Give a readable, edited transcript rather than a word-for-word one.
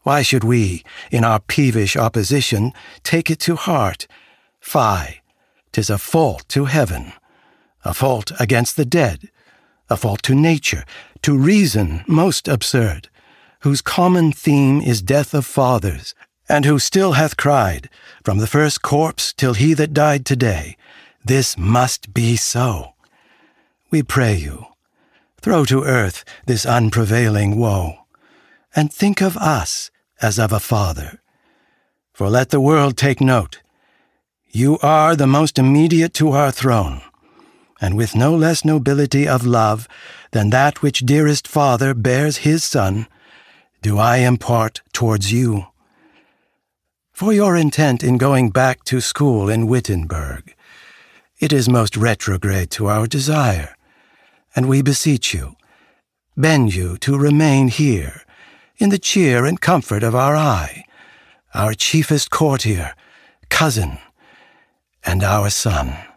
Why should we, in our peevish opposition, take it to heart? Fie, 'tis a fault to heaven, a fault against the dead, a fault to nature, to reason most absurd, whose common theme is death of fathers, and who still hath cried, from the first corpse till he that died today, this must be so. We pray you, throw to earth this unprevailing woe, and think of us as of a father. For let the world take note, you are the most immediate to our throne, and with no less nobility of love than that which dearest Father bears his Son, do I impart towards you. For your intent in going back to school in Wittenberg, it is most retrograde to our desire, and we beseech you, bend you to remain here, in the cheer and comfort of our eye, our chiefest courtier, cousin, and our son.